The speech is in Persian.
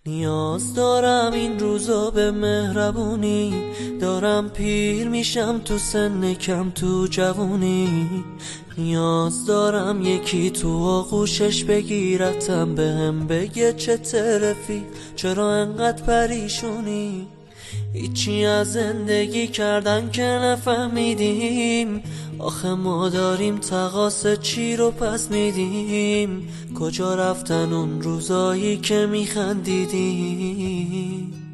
نیاز دارم این روزا به مهربونی، دارم پیر میشم تو سن کم تو جوونی. نیاز دارم یکی تو آغوشش بگیرتم، بهم بگه چه رفیق، چرا انقدر پریشونی. هیچی از زندگی کردن که نفهمیدیم، آخه ما داریم تقاص چی رو پس میدیم. کجا رفتن اون روزایی که میخندیدیم؟